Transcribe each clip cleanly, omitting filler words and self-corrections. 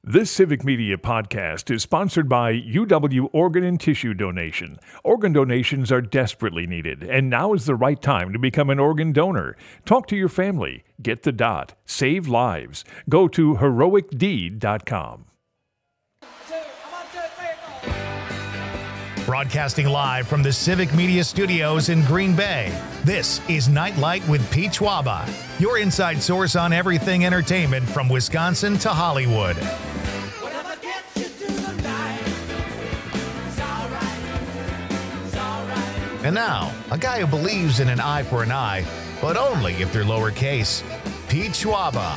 This Civic Media podcast is sponsored by UW Organ and Tissue Donation. Organ donations are desperately needed, and now is the right time to become an organ donor. Talk to your family. Get the dot. Save lives. Go to heroicdeed.com. Broadcasting live from the Civic Media Studios in Green Bay, this is Nightlight with Pete Schwaba, your inside source on everything entertainment from Wisconsin to Hollywood. And now, a guy who believes in an eye for an eye, but only if they're lowercase, Pete Schwaba.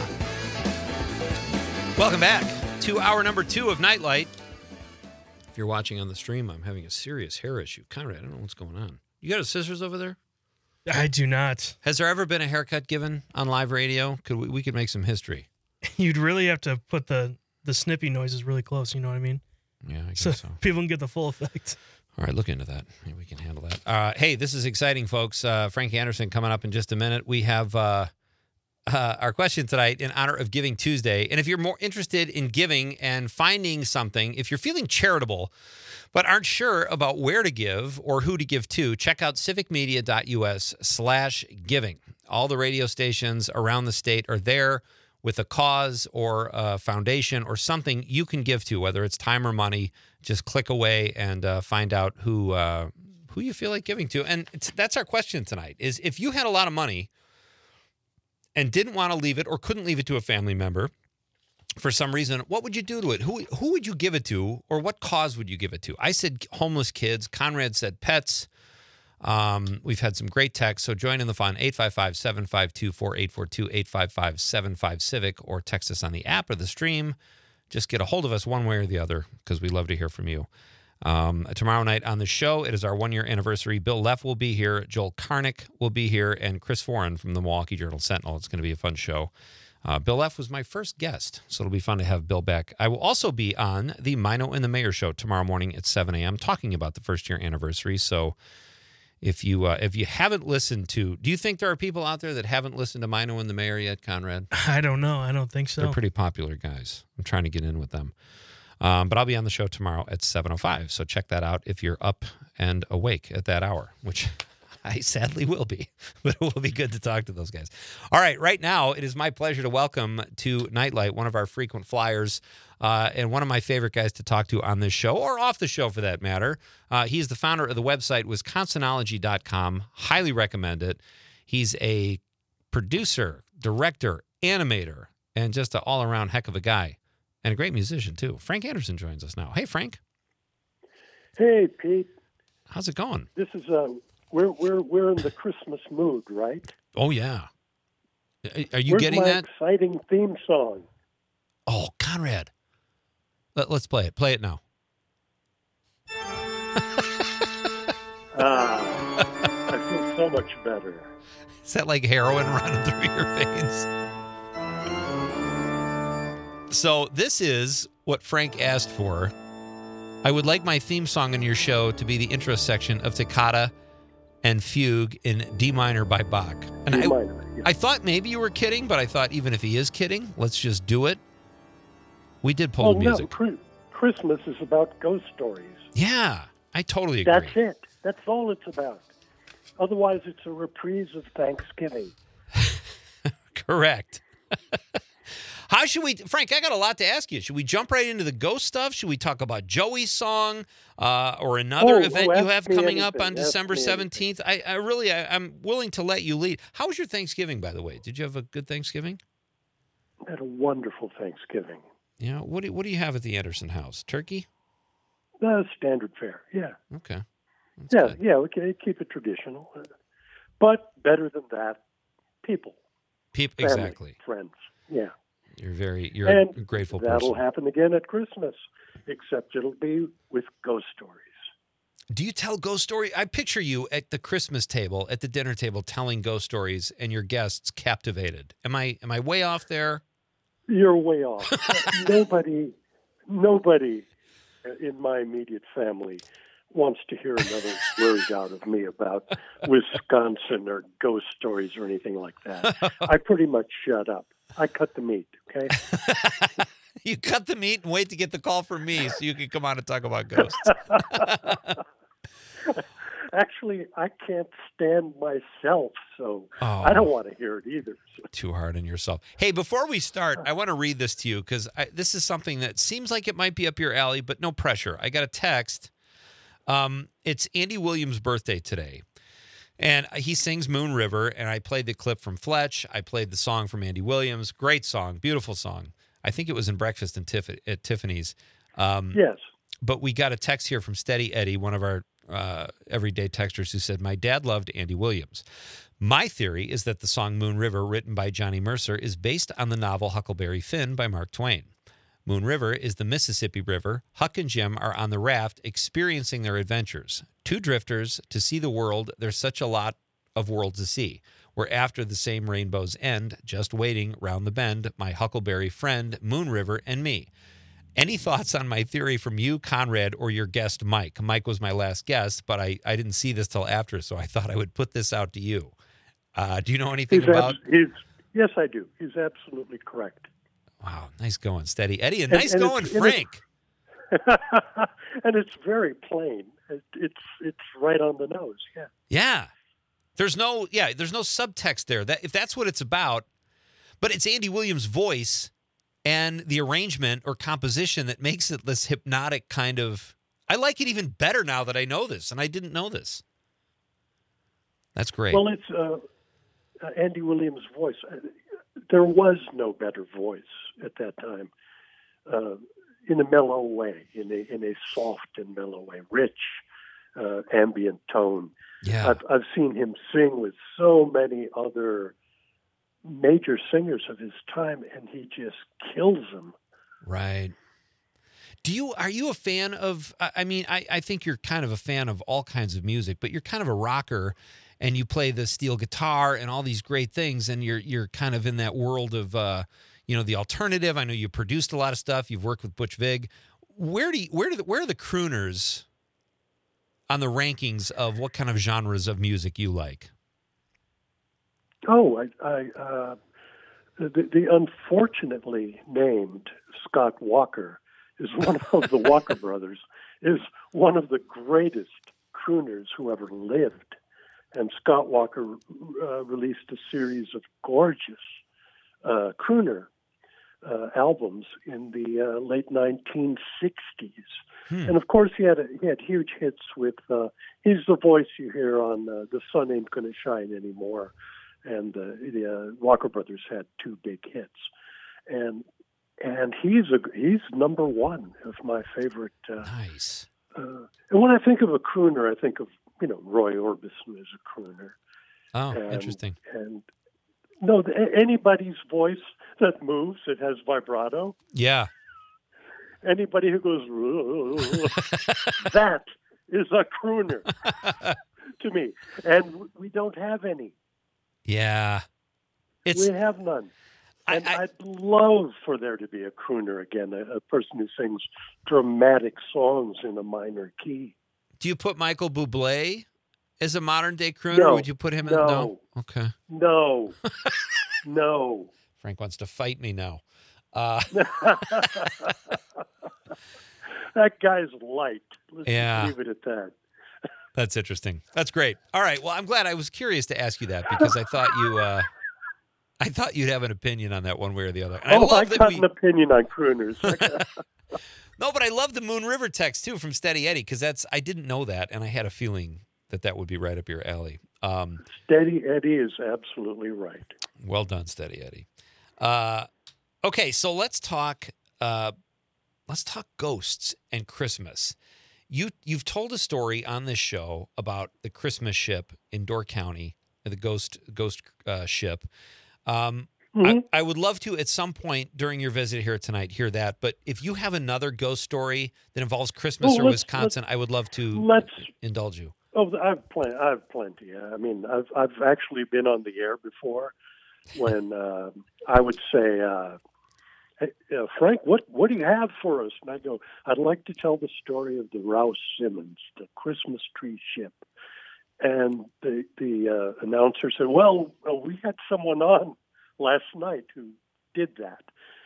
Welcome back to hour number 2 of Nightlight. If you're watching on the stream, I'm having a serious hair issue. Conrad, I don't know what's going on. You got a scissors over there? I do not. Has there ever been a haircut given on live radio? We could make some history. You'd really have to put the snippy noises really close, you know what I mean? Yeah, I guess so. People can get the full effect. All right, look into that. Maybe we can handle that. Hey, this is exciting, folks. Frank Anderson coming up in just a minute. We have our question tonight in honor of Giving Tuesday. And if you're more interested in giving and finding something, if you're feeling charitable but aren't sure about where to give or who to give to, check out civicmedia.us/giving. All the radio stations around the state are there with a cause or a foundation or something you can give to, whether it's time or money. Just click away and find out who you feel like giving to. And that's our question tonight, is if you had a lot of money and didn't want to leave it or couldn't leave it to a family member for some reason, what would you do to it? Who would you give it to, or what cause would you give it to? I said homeless kids. Conrad said pets. We've had some great texts, so join in the fun. 855-752-4842, 855-75-CIVIC, or text us on the app or the stream. Just get a hold of us one way or the other, because we love to hear from you. Tomorrow night on the show, it is our 1-year anniversary. Bill Leff will be here. Joel Karnick will be here. And Chris Foran from the Milwaukee Journal-Sentinel. It's going to be a fun show. Bill Leff was my first guest, so it'll be fun to have Bill back. I will also be on the Mino and the Mayor show tomorrow morning at 7 a.m. talking about the 1st-year anniversary. So if you haven't listened to, do you think there are people out there that haven't listened to Mino and the Mayor yet, Conrad? I don't know. I don't think so. They're pretty popular guys. I'm trying to get in with them. But I'll be on the show tomorrow at 7:05, so check that out if you're up and awake at that hour, which I sadly will be, but it will be good to talk to those guys. All right, right now, it is my pleasure to welcome to Nightlight one of our frequent flyers and one of my favorite guys to talk to on this show, or off the show for that matter. He's the founder of the website Wisconsinology.com. Highly recommend it. He's a producer, director, animator, and just an all-around heck of a guy. And a great musician, too. Frank Anderson joins us now. Hey, Frank. Hey, Pete. How's it going? This is we're in the Christmas mood, right? Oh, yeah. Are you getting my that? Exciting theme song. Oh, Conrad. Let's play it. Play it now. I feel so much better. Is that like heroin running through your veins? So this is what Frank asked for. I would like my theme song on your show to be the intro section of Toccata and Fugue in D minor by Bach. And D minor, yeah. I thought maybe you were kidding, but I thought even if he is kidding, let's just do it. We did pull the music. No, Christmas is about ghost stories. Yeah, I totally agree. That's it. That's all it's about. Otherwise, it's a reprise of Thanksgiving. Correct. How should we, Frank, I got a lot to ask you. Should we jump right into the ghost stuff? Should we talk about Joey's song or another event you have coming up on December 17th? I'm willing to let you lead. How was your Thanksgiving, by the way? Did you have a good Thanksgiving? I had a wonderful Thanksgiving. Yeah. What do you have at the Anderson house? Turkey? Standard fare, yeah. Okay. That's good. Okay, keep it traditional. But better than that, people. Family, exactly. Friends, yeah. You're a grateful person. That'll happen again at Christmas, except it'll be with ghost stories. Do you tell ghost stories? I picture you at the Christmas table, at the dinner table, telling ghost stories, and your guests captivated. Am I way off there? You're way off. Nobody in my immediate family wants to hear another word out of me about Wisconsin or ghost stories or anything like that. I pretty much shut up. I cut the meat, okay? You cut the meat and wait to get the call from me so you can come on and talk about ghosts. Actually, I can't stand myself, so Oh. I don't want to hear it either. Too hard on yourself. Hey, before we start, I want to read this to you because this is something that seems like it might be up your alley, but no pressure. I got a text. It's Andy Williams' birthday today. And he sings Moon River, and I played the clip from Fletch. I played the song from Andy Williams. Great song, beautiful song. I think it was in Breakfast at Tiffany's. Yes. But we got a text here from Steady Eddie, one of our everyday texters, who said, my dad loved Andy Williams. My theory is that the song Moon River, written by Johnny Mercer, is based on the novel Huckleberry Finn by Mark Twain. Moon River is the Mississippi River. Huck and Jim are on the raft experiencing their adventures. Two drifters to see the world. There's such a lot of world to see. We're after the same rainbow's end, just waiting round the bend, my Huckleberry friend, Moon River, and me. Any thoughts on my theory from you, Conrad, or your guest, Mike? Mike was my last guest, but I didn't see this till after, so I thought I would put this out to you. Do you know anything about... Yes, I do. He's absolutely correct. Wow, nice going, Steady Eddie, and nice going, Frank. And it's very plain. It's right on the nose. Yeah. Yeah. There's no subtext there. If that's what it's about, but it's Andy Williams' voice and the arrangement or composition that makes it this hypnotic kind of. I like it even better now that I know this, and I didn't know this. That's great. Well, it's Andy Williams' voice. There was no better voice at that time, in a mellow way, in a soft and mellow way, rich, ambient tone. Yeah. I've seen him sing with so many other major singers of his time, and he just kills them. Right. Are you a fan of, I mean, I think you're kind of a fan of all kinds of music, but you're kind of a rocker and you play the steel guitar and all these great things. And you're kind of in that world of, the alternative. I know you produced a lot of stuff. You've worked with Butch Vig. Where are the crooners on the rankings of what kind of genres of music you like? Oh, the unfortunately named Scott Walker is one of the Walker brothers, is one of the greatest crooners who ever lived. And Scott Walker released a series of gorgeous crooner albums in the late 1960s. And of course, he had huge hits with. He's the voice you hear on "The Sun Ain't Gonna Shine Anymore," and the Walker Brothers had two big hits, and he's number one of my favorite. Nice. And when I think of a crooner, I think of Roy Orbison as a crooner. Oh, interesting. And no, anybody's voice that moves, it has vibrato. Yeah. Anybody who goes, that is a crooner to me. And we don't have any. Yeah. We have none. And I'd love for there to be a crooner again, a person who sings dramatic songs in a minor key. Do you put Michael Bublé as a modern day crooner? No, or would you put him in? No. Okay. No. No. Frank wants to fight me now. That guy's light. Let's Yeah. leave it at that. That's interesting. That's great. All right. Well, I'm glad. I was curious to ask you that because I thought you'd have an opinion on that one way or the other. And I got an opinion on crooners. No, but I love the Moon River text too from Steady Eddie because I didn't know that, and I had a feeling that would be right up your alley. Steady Eddie is absolutely right. Well done, Steady Eddie. Okay, so let's talk ghosts and Christmas. You've told a story on this show about the Christmas ship in Door County, the ghost ship. Mm-hmm. I would love to at some point during your visit here tonight hear that. But if you have another ghost story that involves Christmas or Wisconsin, I would love to indulge you. Oh, I have plenty. I mean, I've actually been on the air before when I would say, hey, Frank, what do you have for us? And I go, I'd like to tell the story of the Rouse Simmons, the Christmas tree ship. And the announcer said, well, we had someone on last night who did that.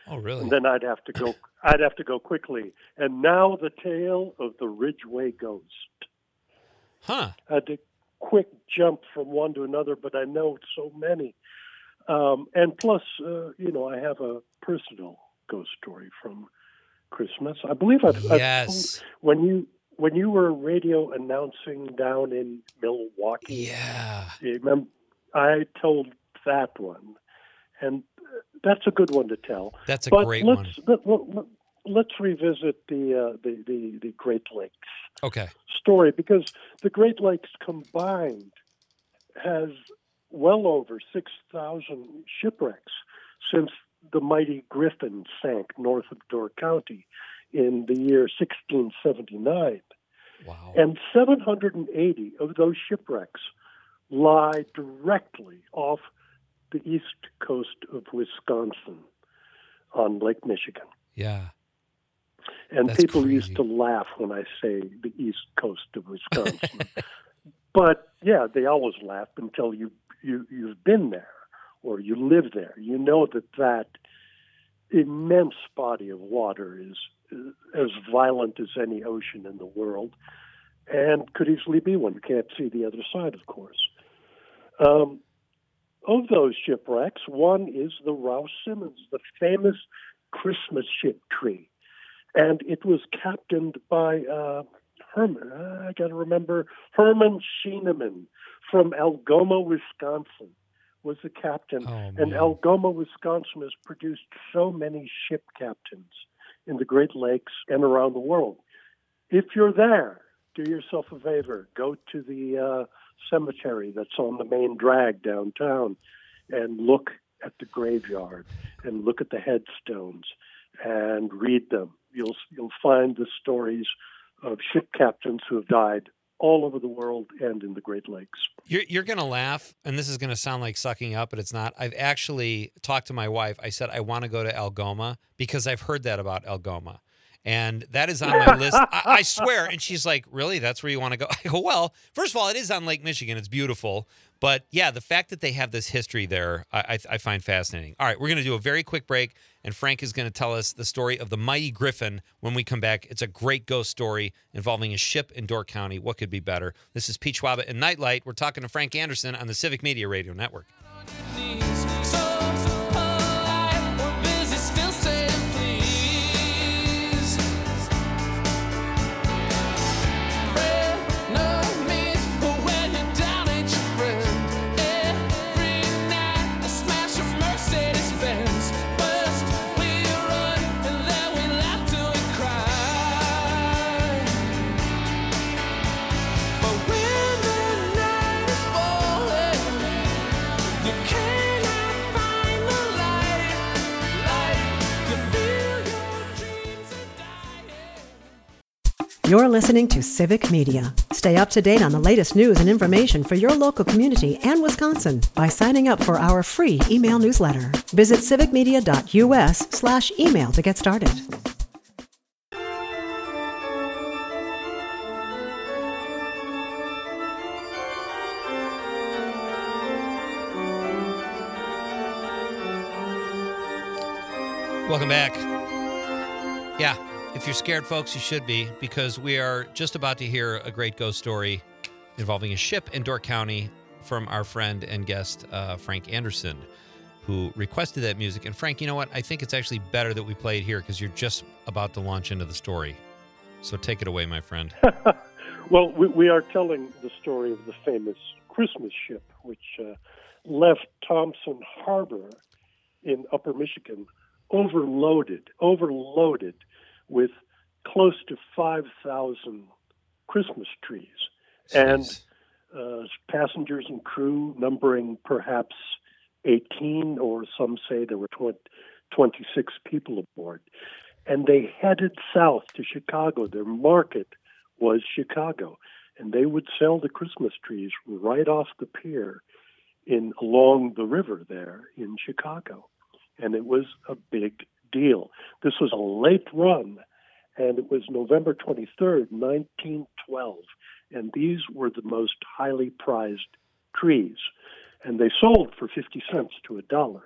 Oh, really? And then I'd have to go quickly. And now the tale of the Ridgway Ghost. Huh. I had to quick jump from one to another, but I know so many. And plus, I have a personal ghost story from Christmas. I believe I've Yes. told, when you were radio announcing down in Milwaukee. Yeah. You remember, I told that one, and that's a good one to tell. That's a but great let's, one. Let's revisit the Great Lakes Okay. story, because the Great Lakes combined has well over 6,000 shipwrecks since the mighty Griffin sank north of Door County in the year 1679. Wow. And 780 of those shipwrecks lie directly off the east coast of Wisconsin on Lake Michigan. Yeah. And That's people crazy. used to laugh when I say the east coast of Wisconsin. But, yeah, they always laugh until you've been there or you live there. You know that immense body of water is as violent as any ocean in the world and could easily be one. You can't see the other side, of course. Of those shipwrecks, one is the Rouse Simmons, the famous Christmas ship tree. And it was captained by Herman Schienemann from Algoma, Wisconsin, was the captain. Oh, and man. Algoma, Wisconsin has produced so many ship captains in the Great Lakes and around the world. If you're there, do yourself a favor. Go to the cemetery that's on the main drag downtown and look at the graveyard and look at the headstones and read them. You'll find the stories of ship captains who have died all over the world and in the Great Lakes. You're going to laugh, and this is going to sound like sucking up, but it's not. I've actually talked to my wife. I said, I want to go to Algoma because I've heard that about Algoma. And that is on my list. I swear. And she's like, really? That's where you want to go? I go, well, first of all, it is on Lake Michigan. It's beautiful. But yeah, the fact that they have this history there, I find fascinating. All right, we're going to do a very quick break, and Frank is going to tell us the story of the mighty Griffin when we come back. It's a great ghost story involving a ship in Door County. What could be better? This is Pete Schwaba and Nightlight. We're talking to Frank Anderson on the Civic Media Radio Network. You're listening to Civic Media. Stay up to date on the latest news and information for your local community and Wisconsin by signing up for our free email newsletter. Visit civicmedia.us/email to get started. Welcome back. Yeah, if you're scared, folks, you should be, because we are just about to hear a great ghost story involving a ship in Door County from our friend and guest, Frank Anderson, who requested that music. And Frank, you know what? I think it's actually better that we play it here because you're just about to launch into the story. So take it away, my friend. Well, we are telling the story of the famous Christmas ship, which left Thompson Harbor in Upper Michigan overloaded with close to 5,000 Christmas trees. Jeez. And passengers and crew numbering perhaps 18, or some say there were 26 people aboard. And they headed south to Chicago. Their market was Chicago. And they would sell the Christmas trees right off the pier along the river there in Chicago. And it was a big deal. This was a late run, and it was November 23rd, 1912. And these were the most highly prized trees. And they sold for 50 cents to $1.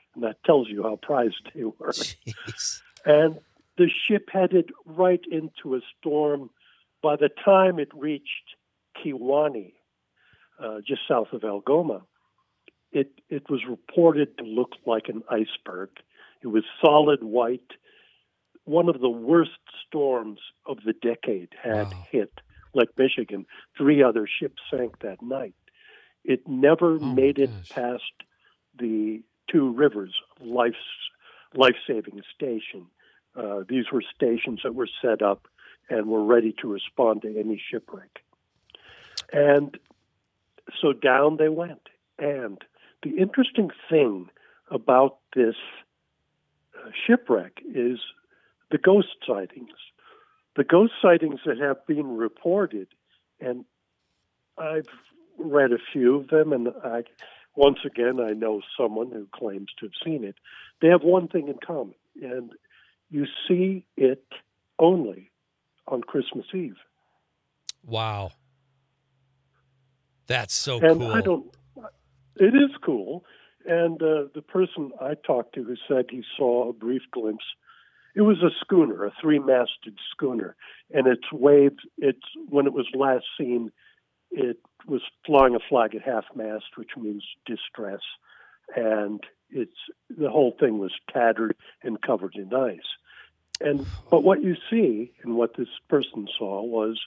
and that tells you how prized they were. Jeez. And the ship headed right into a storm. By the time it reached Kiwani, just south of Algoma, it was reported to look like an iceberg. It was solid white. One of the worst storms of the decade had hit Lake Michigan. 3 other ships sank that night. It never made it past the Two Rivers life-saving station. These were stations that were set up and were ready to respond to any shipwreck. And so down they went. And the interesting thing about this shipwreck is the ghost sightings. The ghost sightings that have been reported, and I've read a few of them, and once again, I know someone who claims to have seen it. They have one thing in common, and you see it only on Christmas Eve. Wow. That's so and cool. It is cool. And the person I talked to who said he saw a brief glimpse, it was a schooner, a 3-masted schooner, and when it was last seen, it was flying a flag at half-mast, which means distress, and the whole thing was tattered and covered in ice. But what you see, and what this person saw, was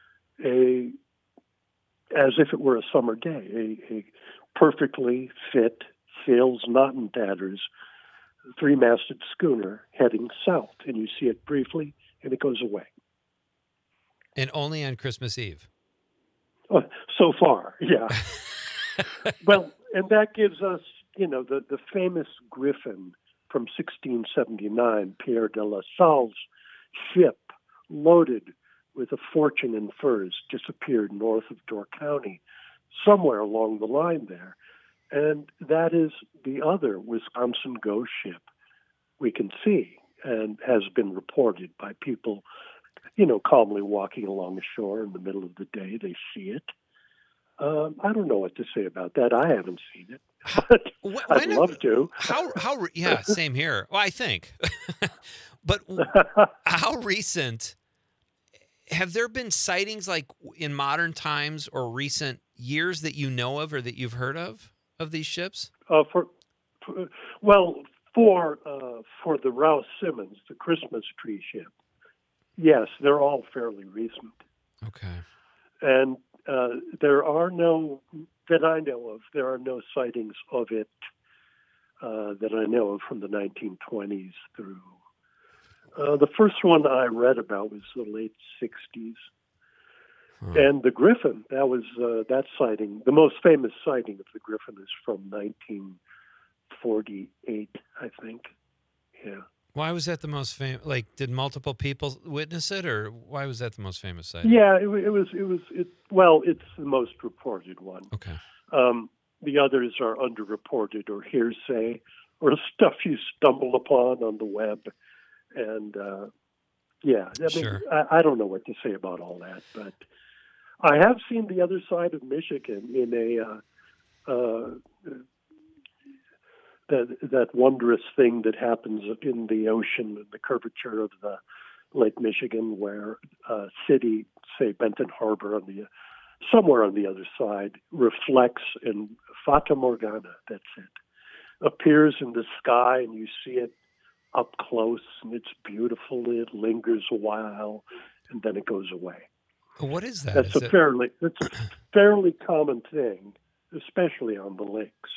as if it were a summer day, a perfectly fit, sails not in tatters, 3-masted schooner heading south, and you see it briefly, and it goes away. And only on Christmas Eve. So far, yeah. Well, and that gives us, the famous Griffin from 1679, Pierre de La Salle's ship, loaded with a fortune in furs, disappeared north of Door County, somewhere along the line there. And that is the other Wisconsin ghost ship we can see and has been reported by people, calmly walking along the shore in the middle of the day. They see it. I don't know what to say about that. I haven't seen it, but I'd love to. Yeah, same here. Well, I think. But how recent have there been sightings like in modern times or recent years that you know of or that you've heard of these ships? For the Rouse Simmons, the Christmas tree ship, yes, they're all fairly recent. Okay. And there are no, that I know of, there are no sightings of it that I know of from the 1920s through. The first one I read about was the late 60s. And the Griffin, that was that sighting. The most famous sighting of the Griffin is from 1948, I think. Yeah. Why was that the most famous? Like, did multiple people witness it, or why was that the most famous sighting? Yeah, it's the most reported one. Okay. The others are underreported or hearsay or stuff you stumble upon on the web. And Sure. I don't know what to say about all that, but I have seen the other side of Michigan in that wondrous thing that happens in the ocean, the curvature of the Lake Michigan, where a city, say Benton Harbor, somewhere on the other side, reflects in Fata Morgana. That's it. Appears in the sky, and you see it up close, and it's beautiful. It lingers a while, and then it goes away. What is that? That's a fairly common thing, especially on the lakes.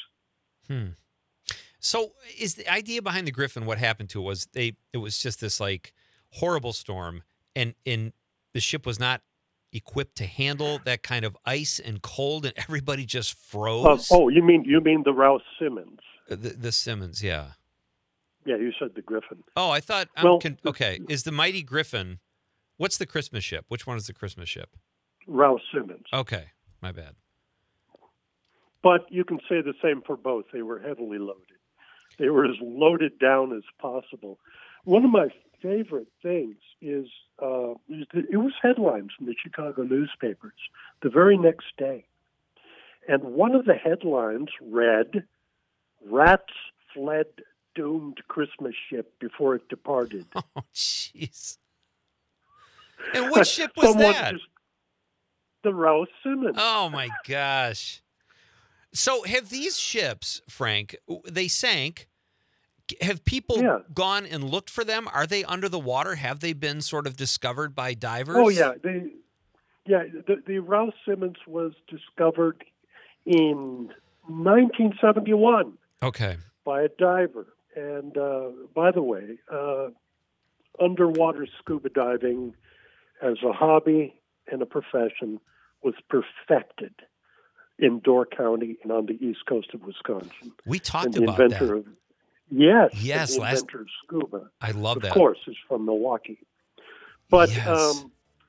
So is the idea behind the Griffin, what happened to it was just this like horrible storm, and the ship was not equipped to handle that kind of ice and cold, and everybody just froze? You mean the Rouse Simmons? The Simmons, yeah. Yeah, you said the Griffin. Oh, I thought, okay, is the Mighty Griffin, what's the Christmas ship? Which one is the Christmas ship? Rouse Simmons. Okay, my bad. But you can say the same for both. They were heavily loaded. They were as loaded down as possible. One of my favorite things is it was headlines in the Chicago newspapers the very next day. And one of the headlines read, "Rats fled doomed Christmas ship before it departed. Oh, jeez. And which ship was Someone that? The Rouse Simmons. Oh, my gosh. So have these ships, Frank, they sank. Have people Yeah. gone and looked for them? Are they under the water? Have they been sort of discovered by divers? Oh, yeah. The Rouse Simmons was discovered in 1971 Okay. by a diver. And by the way, underwater scuba diving as a hobby and a profession was perfected in Door County and on the east coast of Wisconsin. We talked And the about inventor that. of Yes, Yes, and the inventor of scuba, I love of that. course, is from Milwaukee. But Yes.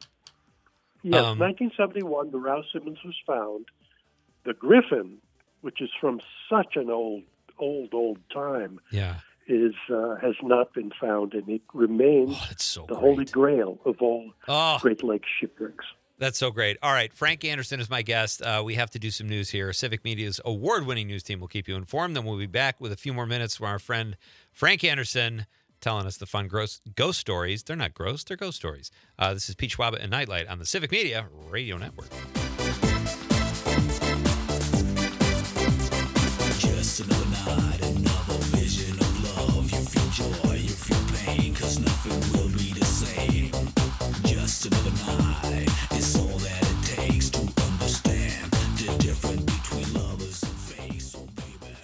1971, the Rouse Simmons was found. The Griffin, which is from such an old time, Yeah. has not been found, and it remains Oh, that's so the great. holy grail of all Oh, Great Lakes shipwrecks. that's so great. All right, Frank Anderson is my guest. We have to do some news here. Civic Media's award-winning news team will keep you informed. Then we'll be back with a few more minutes from our friend Frank Anderson telling us the fun ghost stories. They're not gross, they're ghost stories. This is Pete Schwaba and Nightlight on the Civic Media Radio Network. Just another night, another vision of love. You feel joy, you feel pain, 'cause nothing will be the same. Just another night, it's all that it takes to understand the difference between lovers and fake. So baby,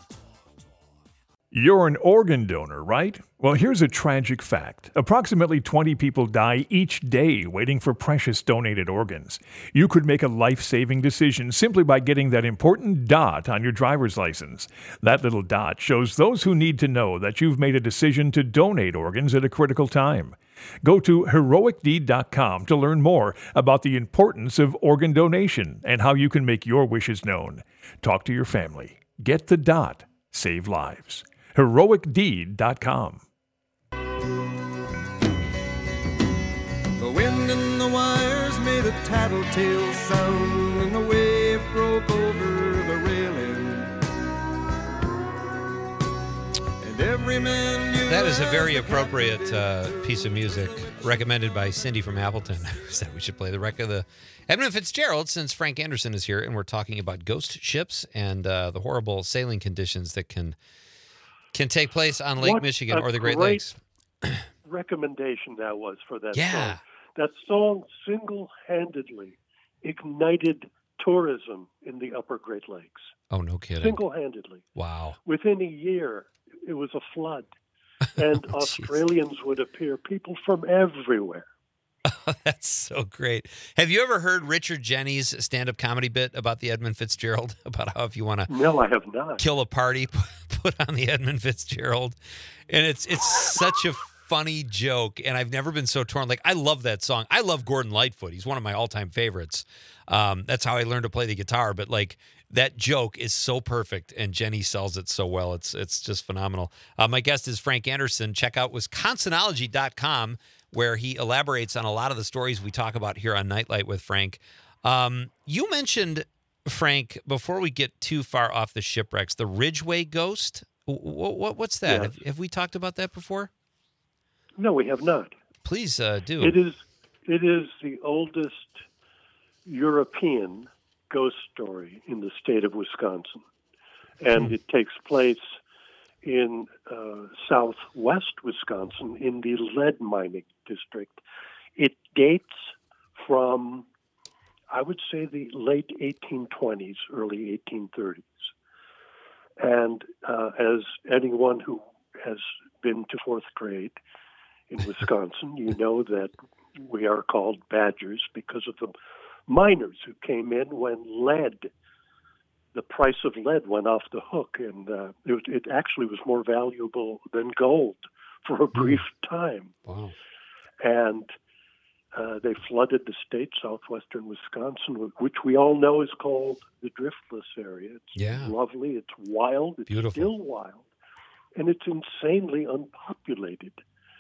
You're an organ donor, right? Well, here's a tragic fact. Approximately 20 people die each day waiting for precious donated organs. You could make a life-saving decision simply by getting that important dot on your driver's license. That little dot shows those who need to know that you've made a decision to donate organs at a critical time. Go to heroicdeed.com to learn more about the importance of organ donation and how you can make your wishes known. Talk to your family. Get the dot. Save lives. heroicdeed.com. The wind in the wires made a tattletale sound, and the wave broke over the railing. And every man knew That is a very as the captain appropriate did piece of music recommended by Cindy from Appleton, who said we should play the wreck of the Edmund Fitzgerald since Frank Anderson is here, and we're talking about ghost ships and the horrible sailing conditions that can take place on Lake What Michigan a or the Great great Lakes. recommendation that was for that Yeah. song. That song single-handedly ignited tourism in the upper Great Lakes. Oh, no kidding. Single-handedly. Wow. Within a year, it was a flood. And Oh, jeez. Australians would appear, people from everywhere. That's so great. Have you ever heard Richard Jennings' stand-up comedy bit about the Edmund Fitzgerald? About how if you want to No, I have not. kill a party, put on the Edmund Fitzgerald. And it's such a funny joke, and I've never been so torn. Like, I love that song. I love Gordon Lightfoot. He's one of my all-time favorites. That's how I learned to play the guitar. But, like, that joke is so perfect, and Jenny sells it so well. It's just phenomenal. My guest is Frank Anderson. Check out Wisconsinology.com, where he elaborates on a lot of the stories we talk about here on Nightlight with Frank. You mentioned, Frank, before we get too far off the shipwrecks, the Ridgway ghost. What's that? Yes. Have we talked about that before? No, we have not. Please do. It is the oldest European ghost story in the state of Wisconsin. And it takes place in southwest Wisconsin in the lead mining district. It dates from, I would say, the late 1820s, early 1830s. And as anyone who has been to fourth grade in Wisconsin, you know that we are called badgers because of the miners who came in when the price of lead went off the hook, and it actually was more valuable than gold for a brief time. Wow. And they flooded the state, southwestern Wisconsin, which we all know is called the Driftless area. It's lovely, it's wild, it's Beautiful. still wild, and it's insanely unpopulated.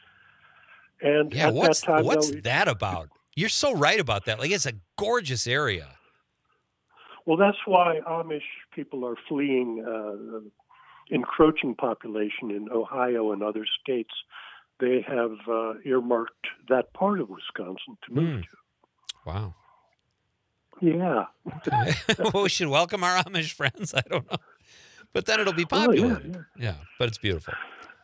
And Yeah, at what's that time, that about? You're so right about that. Like, it's a gorgeous area. well, that's why Amish people are fleeing encroaching population in Ohio and other states, they have earmarked that part of Wisconsin to move to. Wow. Yeah. Okay. Well, we should welcome our Amish friends. I don't know. But then it'll be Oh, populated. Yeah, but it's beautiful.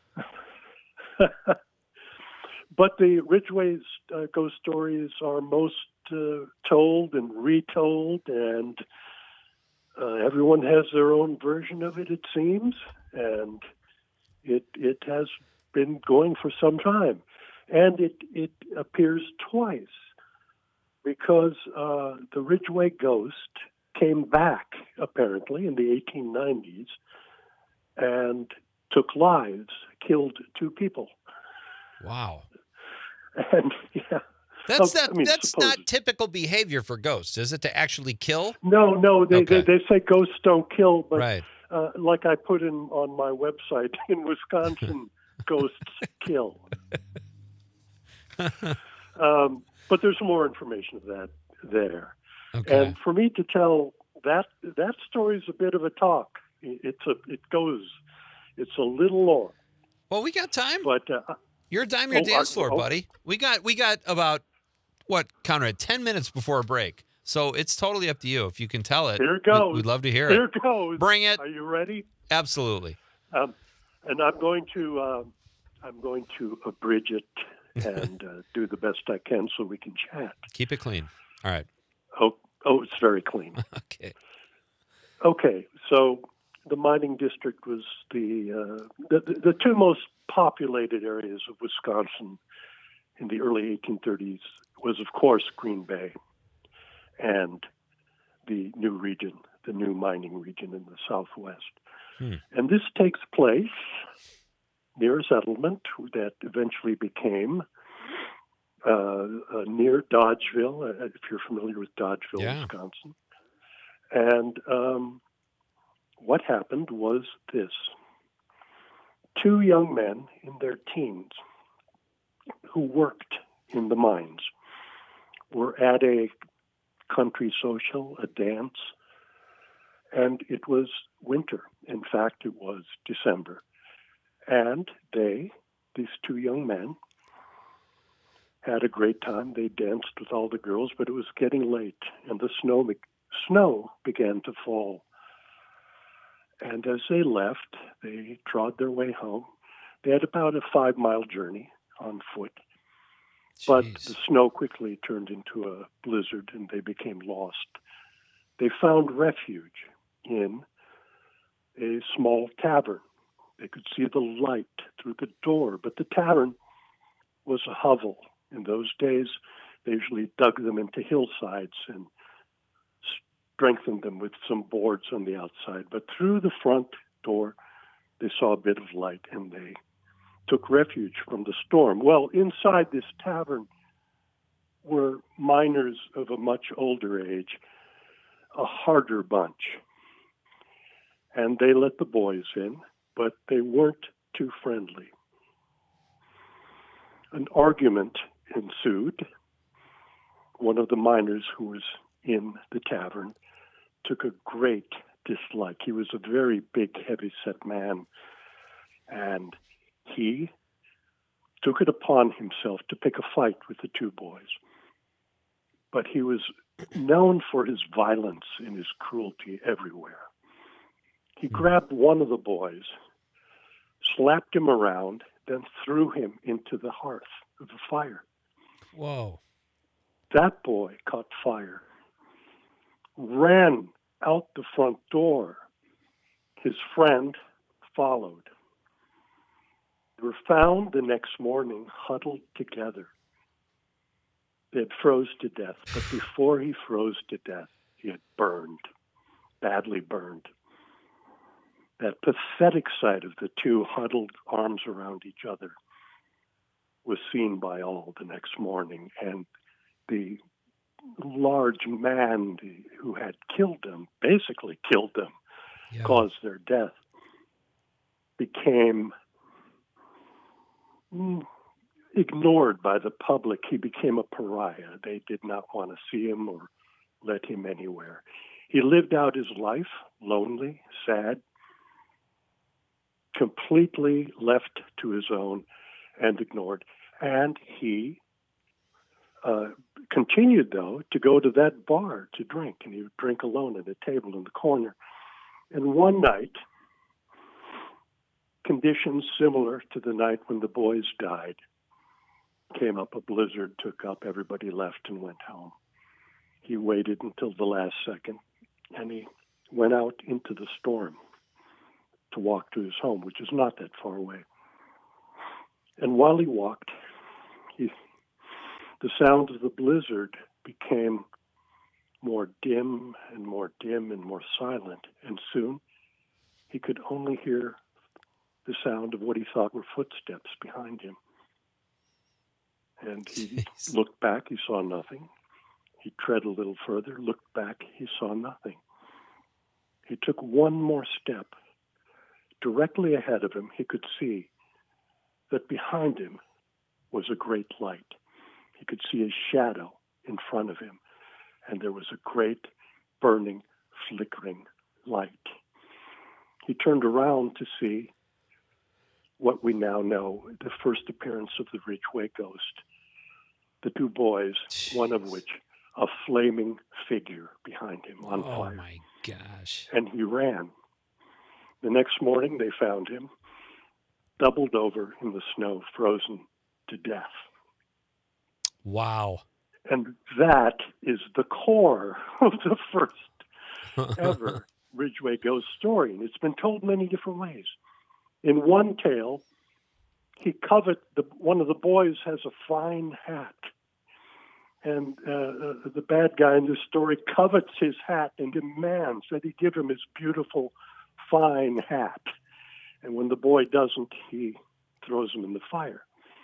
But the Ridgway's ghost stories are most told and retold, and everyone has their own version of it, it seems, and it has been going for some time. And it appears twice, because the Ridgway ghost came back, apparently, in the 1890s and took lives, killed 2 people. Wow. And, yeah. That's supposed. not typical behavior for ghosts, is it, to actually kill? No, they say ghosts don't kill, but Right. Like I put on my website, in Wisconsin, ghosts kill. But there's more information of that there. Okay. And for me to tell that story is a bit of a talk. It's a little long. Well, we got time. But Your dime, your dance floor, buddy. We got about, Conrad, 10 minutes before a break. So it's totally up to you. If you can tell it, here it goes. We'd love to hear Here it. it goes. Bring it. Are you ready? Absolutely. And I'm going to abridge it and do the best I can so we can chat. Keep it clean. All right. Oh, it's very clean. Okay. Okay, so the mining district was the 2 most populated areas of Wisconsin in the early 1830s was, of course, Green Bay and the new region, the new mining region in the Southwest. And this takes place near a settlement that eventually became near Dodgeville, if you're familiar with Dodgeville, Yeah. Wisconsin. And what happened was this. 2 young men in their teens who worked in the mines were at a country social, a dance, and it was winter. In fact, it was December. And these 2 young men, had a great time. They danced with all the girls, but it was getting late, and the snow began to fall. And as they left, they trod their way home. They had about a 5-mile journey on foot, but the snow quickly turned into a blizzard, and they became lost. They found refuge in a small tavern. They could see the light through the door, but the tavern was a hovel. In those days, they usually dug them into hillsides and strengthened them with some boards on the outside. But through the front door, they saw a bit of light, and they took refuge from the storm. Well, inside this tavern were miners of a much older age, a harder bunch. And they let the boys in, but they weren't too friendly. An argument ensued. One of the miners who was in the tavern took a great dislike. He was a very big, heavy-set man, and he took it upon himself to pick a fight with the 2 boys. But he was known for his violence and his cruelty everywhere. He grabbed one of the boys, slapped him around, then threw him into the hearth of the fire. Whoa. That boy caught fire, ran out the front door. His friend followed. They were found the next morning huddled together. They had froze to death, but before he froze to death, he had burned, badly burned. That pathetic sight of the 2 huddled, arms around each other, was seen by all the next morning, and the large man who had killed them, basically killed them, caused their death, became ignored by the public. He became a pariah. They did not want to see him or let him anywhere. He lived out his life, lonely, sad, completely left to his own and ignored. And he continued, though, to go to that bar to drink, and he would drink alone at a table in the corner. And one night, conditions similar to the night when the boys died came up. A blizzard took up, everybody left and went home. He waited until the last second, and he went out into the storm to walk to his home, which is not that far away. And while he walked, the sound of the blizzard became more dim and more dim and more silent, and soon he could only hear the sound of what he thought were footsteps behind him. And he looked back, he saw nothing. He tread a little further, looked back, he saw nothing. He took one more step. Directly ahead of him, he could see that behind him was a great light. He could see a shadow in front of him, and there was a great burning, flickering light. He turned around to see what we now know, the first appearance of the Ridgway ghost. The two boys, one of which a flaming figure behind him on fire. Oh, my gosh. And he ran. The next morning, they found him doubled over in the snow, frozen to death. Wow. And that is the core of the first ever Ridgway ghost story. And it's been told many different ways. In one tale, one of the boys has a fine hat. And the bad guy in this story covets his hat and demands that he give him his beautiful, fine hat. And when the boy doesn't, he throws him in the fire.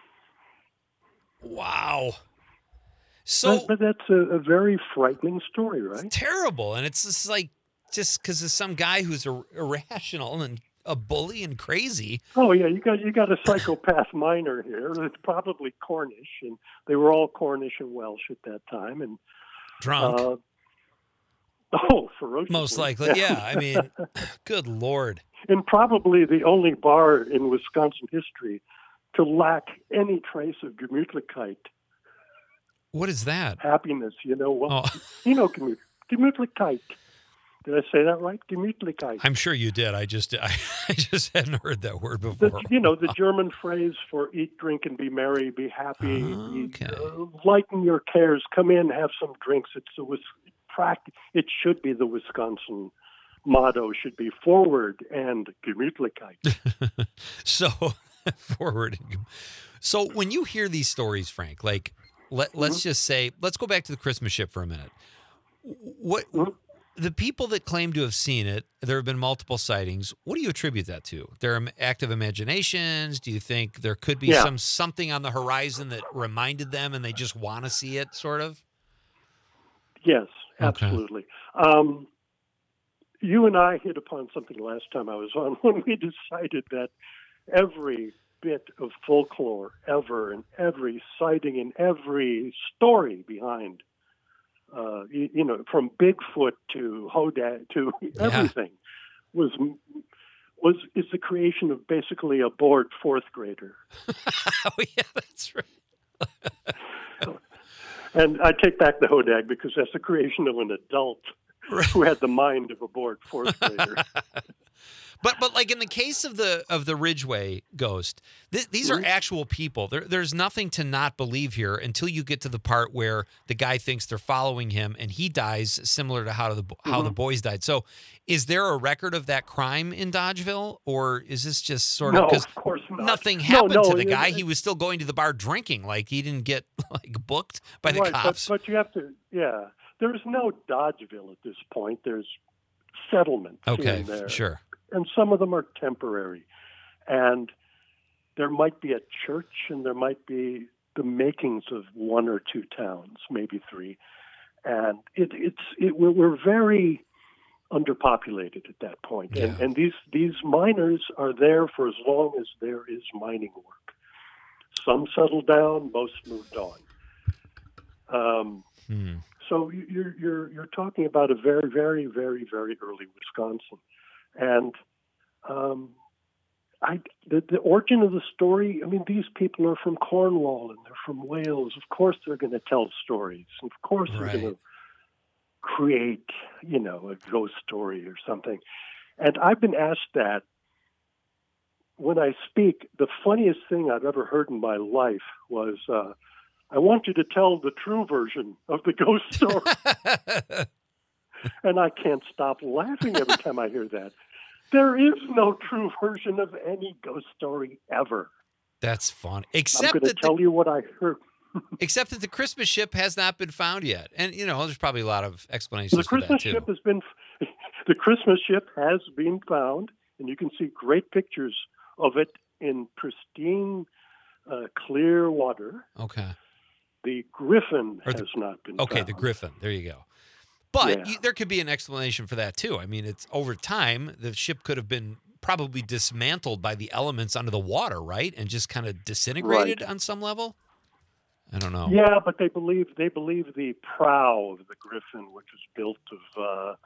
Wow. So, but that's a very frightening story, right? It's terrible. And it's just because of some guy who's irrational and a bully and crazy. Oh yeah, you got a psychopath minor here. It's probably Cornish, and they were all Cornish and Welsh at that time, and drunk. Ferociously. Most likely, yeah. I mean, good Lord. And probably the only bar in Wisconsin history to lack any trace of Gemütlichkeit. What is that? Happiness, Gemütlichkeit. Did I say that right? Gemütlichkeit. I'm sure you did. I just hadn't heard that word before. The German phrase for eat, drink, and be merry, be happy, lighten your cares, come in, have some drinks. It should be the Wisconsin motto. Should be forward and Gemütlichkeit. So forward. So when you hear these stories, Frank, like let's just say, let's go back to the Christmas ship for a minute. What? The people that claim to have seen it, there have been multiple sightings. What do you attribute that to? Their active imaginations? Do you think there could be something on the horizon that reminded them and they just want to see it, sort of? Yes, absolutely. Okay. You and I hit upon something last time I was on when we decided that every bit of folklore ever and every sighting and every story behind from Bigfoot to Hodag to everything is the creation of basically a bored fourth grader. Oh yeah, that's right. And I take back the Hodag because that's the creation of an adult who had the mind of a bored fourth grader. But like in the case of the Ridgway ghost, these are actual people. There's nothing to not believe here until you get to the part where the guy thinks they're following him and he dies, similar to how the boys died. So, is there a record of that crime in Dodgeville, or is this just sort of because nothing happened to the guy? He was still going to the bar drinking. Like he didn't get booked by the cops. But you have to, There's no Dodgeville at this point. There's settlements here and there. Sure. And some of them are temporary. And there might be a church, and there might be the makings of one or two towns, maybe three. And we're very underpopulated at that point. Yeah. And these miners are there for as long as there is mining work. Some settled down, most moved on. So you're talking about a very, very, very, very early Wisconsin. And the origin of the story, I mean, these people are from Cornwall and they're from Wales. Of course they're going to tell stories. Of course they're going to create, a ghost story or something. And I've been asked that when I speak. The funniest thing I've ever heard in my life was, I want you to tell the true version of the ghost story. And I can't stop laughing every time I hear that. There is no true version of any ghost story ever. That's fun. I'm going to tell you what I heard. Except that the Christmas ship has not been found yet. And, there's probably a lot of explanations for that, too. The Christmas ship has been found, and you can see great pictures of it in pristine, clear water. Okay. The Griffin has not been found. Okay, the Griffin. There you go. But there could be an explanation for that, too. I mean, it's over time, the ship could have been probably dismantled by the elements under the water, right? And just kind of disintegrated on some level? I don't know. Yeah, but they believe the prow of the Griffin, which was built of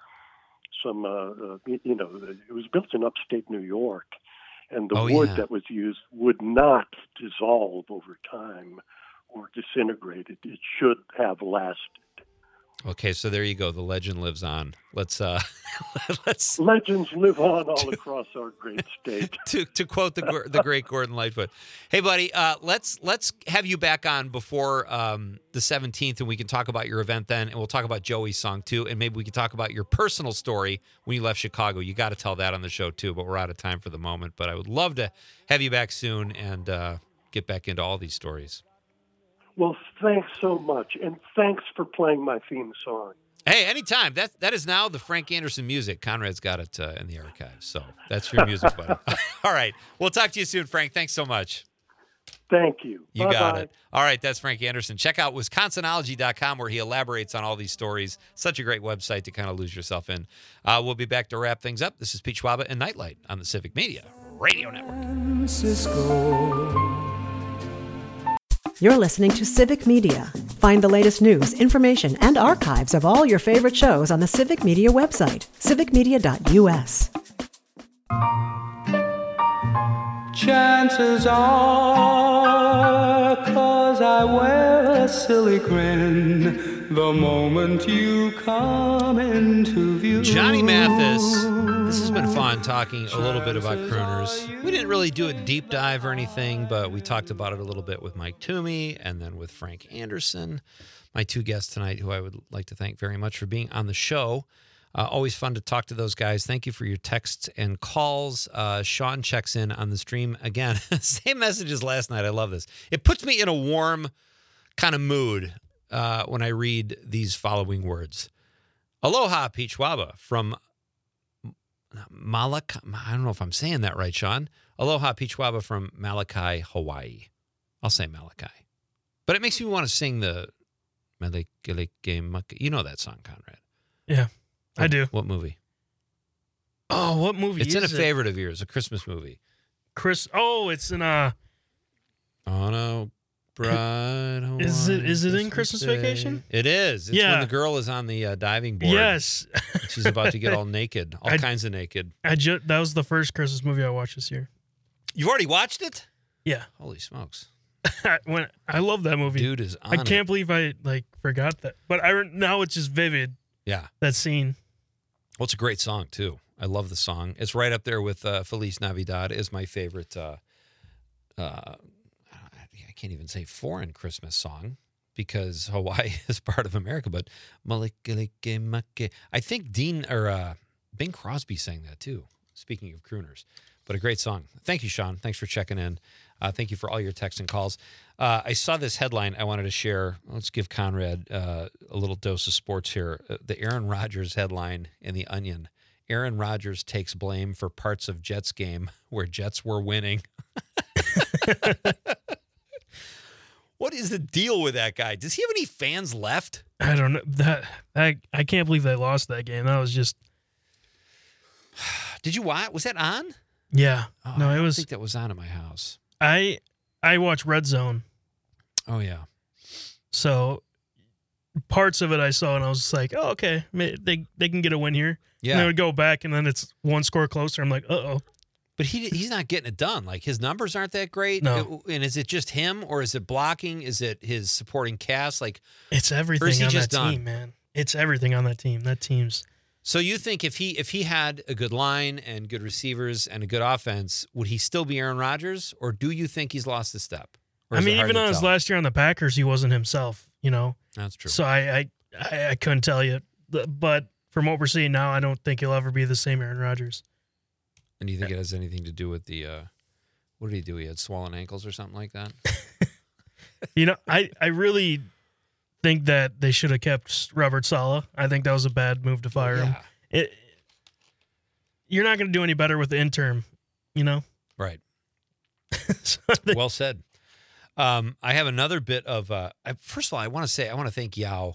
it was built in upstate New York, and the wood that was used would not dissolve over time or disintegrate. It should have lasted. Okay, so there you go. The legend lives on. Let's Legends live on all across our great state. to quote the great Gordon Lightfoot. Hey, buddy, let's have you back on before the 17th, and we can talk about your event then, and we'll talk about Joey's song too, and maybe we can talk about your personal story when you left Chicago. You got to tell that on the show too, but we're out of time for the moment. But I would love to have you back soon and get back into all these stories. Well, thanks so much, and thanks for playing my theme song. Hey, anytime. That is now the Frank Anderson music. Conrad's got it in the archives, so that's your music, buddy. All right. We'll talk to you soon, Frank. Thanks so much. Thank you. You Bye-bye. got it. All right, that's Frank Anderson. Check out wisconsinology.com where he elaborates on all these stories. Such a great website to kind of lose yourself in. We'll be back to wrap things up. This is Pete Schwaba and Nightlight on the Civic Media Radio Network. You're listening to Civic Media. Find the latest news, information, and archives of all your favorite shows on the Civic Media website, civicmedia.us. Chances are, 'cause I wear a silly grin the moment you come into view. Johnny Mathis. This has been fun talking a little bit about crooners. We didn't really do a deep dive or anything, but we talked about it a little bit with Mike Toomey and then with Frank Anderson, my two guests tonight, who I would like to thank very much for being on the show. Always fun to talk to those guys. Thank you for your texts and calls. Sean checks in on the stream again. Same message as last night. I love this. It puts me in a warm kind of mood when I read these following words. Aloha, Pete Schwaba from Malachi. I don't know if I'm saying that right, Sean. Aloha, Pete Schwaba from Malachi, Hawaii. I'll say Malachi. But it makes me want to sing the You know that song, Conrad. Yeah, I do. What movie? Oh, what movie It's is in a it? favorite of yours, a Christmas movie. It's in On a bright Is it Hawaiian in Christmas Day. Vacation? It is. It's when the girl is on the diving board. Yes. She's about to get all naked, all kinds of naked. That was the first Christmas movie I watched this year. You've already watched it? Yeah. Holy smokes. I love that movie. Dude is on I can't believe I forgot that. But now it's just vivid. Yeah. That scene. Well, it's a great song, too. I love the song. It's right up there with Feliz Navidad is my favorite, I can't even say foreign Christmas song because Hawaii is part of America, but I think Bing Crosby sang that, too, speaking of crooners. But a great song. Thank you, Sean. Thanks for checking in. Thank you for all your texts and calls. I saw this headline I wanted to share. Let's give Conrad a little dose of sports here. The Aaron Rodgers headline in The Onion. Aaron Rodgers takes blame for parts of Jets game where Jets were winning. What is the deal with that guy? Does he have any fans left? I don't know. I can't believe they lost that game. That was just... Did you watch? Was that on? Yeah. Oh, no, I it don't was... think that was on at my house. I watch Red Zone. Oh, yeah. So parts of it I saw, and I was just like, oh, okay. They can get a win here. Yeah. And then I would go back, and then it's one score closer. I'm like, uh-oh. But he's not getting it done. Like, his numbers aren't that great. No. And is it just him, or is it blocking? Is it his supporting cast? Like, it's everything or is he on just that done? team, man. It's everything on that team. That team's. So you think if he had a good line and good receivers and a good offense, would he still be Aaron Rodgers, or do you think he's lost a step? Or I is it mean, hard even to on his tell? last year on the Packers, he wasn't himself. You know. That's true. So I couldn't tell you, but from what we're seeing now, I don't think he'll ever be the same Aaron Rodgers. And do you think it has anything to do with the what did he do? He had swollen ankles or something like that? You know, I really think that they should have kept Robert Saleh. I think that was a bad move to fire him. You're not going to do any better with the interim, you know? Right. So Well said. I have another bit of first of all, I want to thank Yao,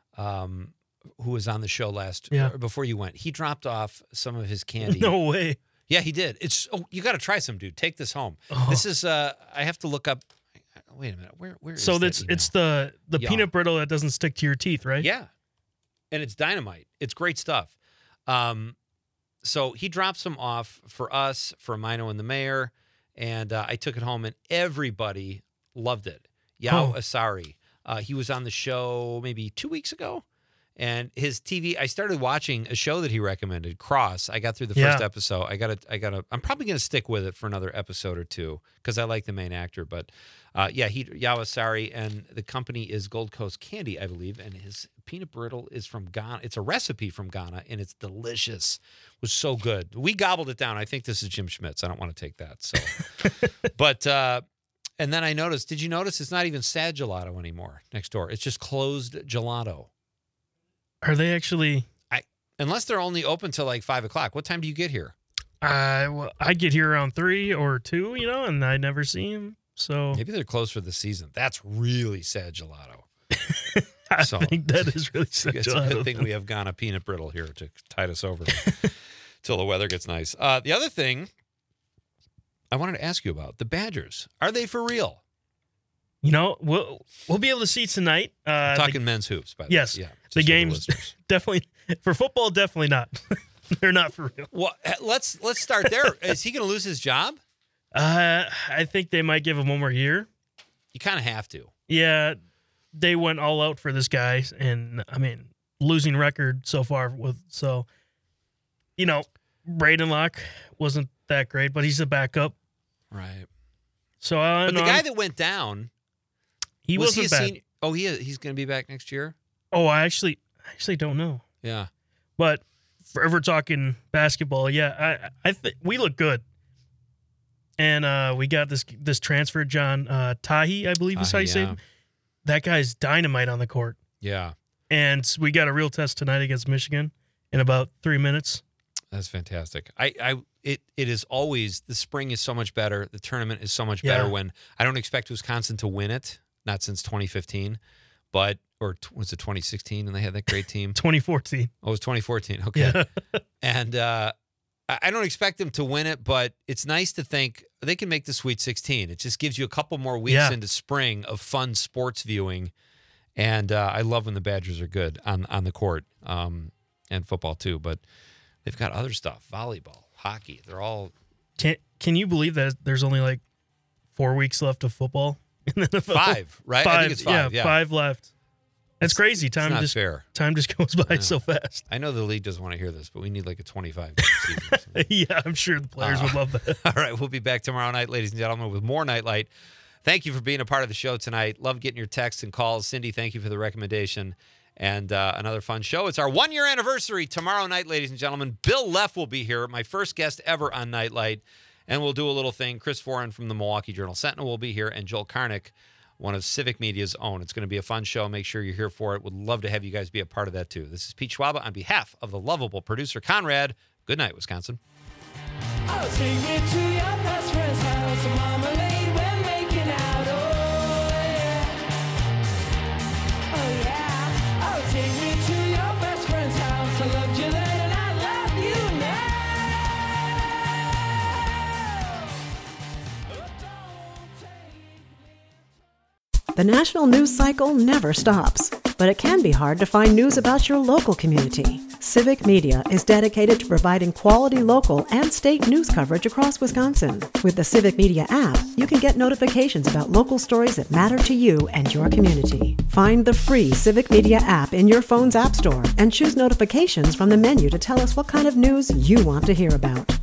who was on the show before you went. He dropped off some of his candy. No way. Yeah, he did. You got to try some, dude. Take this home. Oh. This is I have to look up. Wait a minute. Where is So that it's email? the Yeah. peanut brittle that doesn't stick to your teeth, right? Yeah. And it's dynamite. It's great stuff. So he dropped some off for us, for Mino and the mayor, and I took it home, and everybody loved it. Yao Asari. He was on the show maybe 2 weeks ago, and his TV. I started watching a show that he recommended, Cross. I got through the first episode. I'm probably gonna stick with it for another episode or two because I like the main actor. But Yao Asari, and the company is Gold Coast Candy, I believe, and his peanut brittle is from Ghana. It's a recipe from Ghana, and it's delicious. It was so good. We gobbled it down. I think this is Jim Schmitz. I don't want to take that. So, but. And then I noticed, did you notice it's not even Sad Gelato anymore next door? It's just closed gelato. Are they actually? Unless they're only open till like 5 o'clock. What time do you get here? Well, I get here around 3 or 2, you know, and I never see him. So Maybe they're closed for the season. That's really Sad Gelato. I think that is really Sad It's a Gelato. good thing we have Ghana peanut brittle here to tide us over till the weather gets nice. The other thing I wanted to ask you about, the Badgers. Are they for real? You know, we'll be able to see tonight. Talking men's hoops, by the yes, way. Yeah, the just for game's listeners. definitely for football. Definitely not. They're not for real. Well, let's start there. Is he going to lose his job? I think they might give him one more year. You kind of have to. Yeah, they went all out for this guy, and I mean, losing record so far you know, Braden Locke wasn't that great, but he's a backup. Right. So, but the guy that went down, he was wasn't he a bad. senior? Oh, he's going to be back next year? Oh, I actually don't know. Yeah. But if we're talking basketball, yeah, I think we look good. And we got this transfer, John Tahi, I believe is how you say it. That guy's dynamite on the court. Yeah. And we got a real test tonight against Michigan in about 3 minutes. That's fantastic. It is always, the spring is so much better. The tournament is so much better when I don't expect Wisconsin to win it, not since 2015, but, or was it 2016 and they had that great team? 2014. Oh, it was 2014. Okay. Yeah. And I don't expect them to win it, but it's nice to think they can make the Sweet 16. It just gives you a couple more weeks into spring of fun sports viewing. And I love when the Badgers are good on the court and football too, but they've got other stuff, volleyball, hockey. They're all. Can you believe that there's only like 4 weeks left of football in the NFL? 5, right? 5, I think it's 5. Yeah, 5 left. That's crazy. It's not fair. Time just goes by so fast. I know the league doesn't want to hear this, but we need like a 25 game season. So. Yeah, I'm sure the players would love that. All right, we'll be back tomorrow night, ladies and gentlemen, with more Nightlight. Thank you for being a part of the show tonight. Love getting your texts and calls. Cindy, thank you for the recommendation. And another fun show. It's our 1-year anniversary tomorrow night, ladies and gentlemen. Bill Leff will be here, my first guest ever on Nightlight. And we'll do a little thing. Chris Foran from the Milwaukee Journal-Sentinel will be here, and Joel Karnick, one of Civic Media's own. It's going to be a fun show. Make sure you're here for it. Would love to have you guys be a part of that, too. This is Pete Schwaba on behalf of the lovable producer, Conrad. Good night, Wisconsin. I'll take me to your best friend's house. Marmalade, we're making out. Oh, yeah. Oh, yeah. Oh, take me to your best friend's house. I loved you then and I love you now. The national news cycle never stops. but it can be hard to find news about your local community. Civic Media is dedicated to providing quality local and state news coverage across Wisconsin. With the Civic Media app, you can get notifications about local stories that matter to you and your community. Find the free Civic Media app in your phone's app store and choose notifications from the menu to tell us what kind of news you want to hear about.